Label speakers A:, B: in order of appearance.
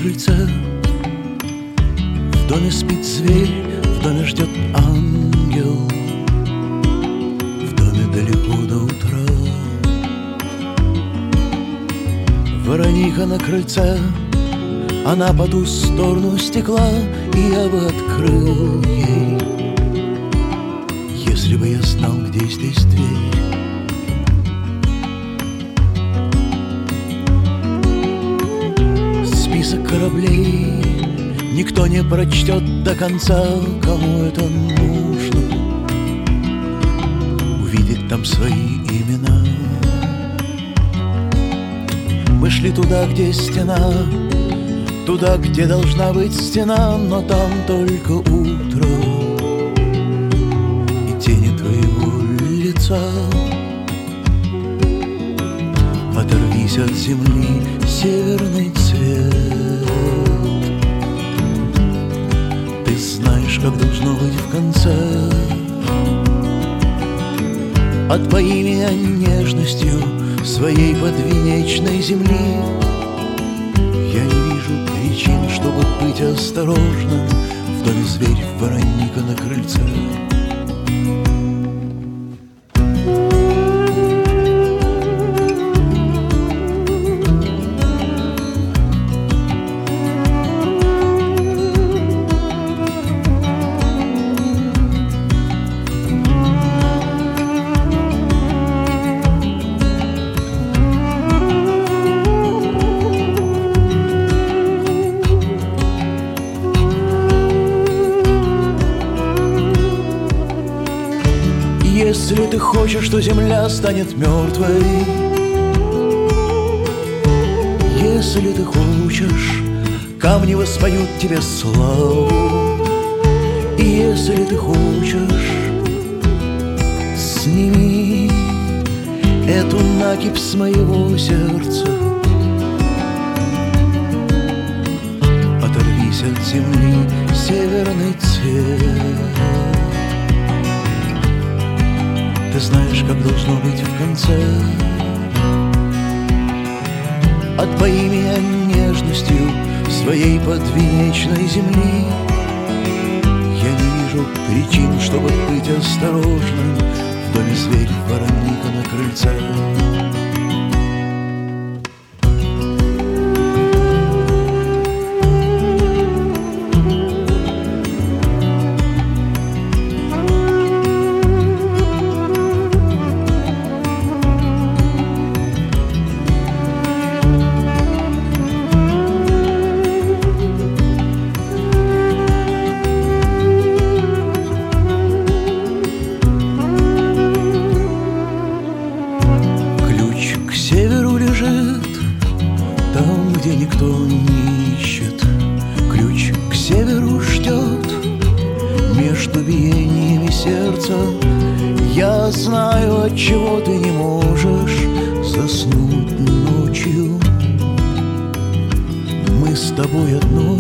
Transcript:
A: крыльце. В доме спит зверь, в доме ждет ангел, в доме далеко до утра. Вороника на крыльце, она по ту сторону стекла, и я бы открыл ей, если бы я знал, где здесь дверь. Список кораблей никто не прочтет до конца, кому это нужно увидеть там свои имена. Мы шли туда, где стена, туда, где должна быть стена, но там только утро и тени твоего лица. Оторвись от земли, северный цвет. Ты знаешь, как должно быть в конце. Отпои меня нежностью своей подвенечной земли. Я не вижу причин, чтобы быть осторожным. В доме зверь, вороника на крыльце. Если ты хочешь, что земля станет мертвой, если ты хочешь, камни воспоют тебе славу, и если ты хочешь, сними эту накипь с моего сердца. Оторвись от земли, северный цвет. Ты знаешь, как должно быть в конце. Отпои меня нежностью своей подвенечной земли. Я не вижу причин, чтобы быть осторожным. В доме зверь, вороника на крыльце. Там, где никто не ищет, ключ к северу ждет. Между биениями сердца я знаю, отчего ты не можешь заснуть ночью. Мы с тобой одно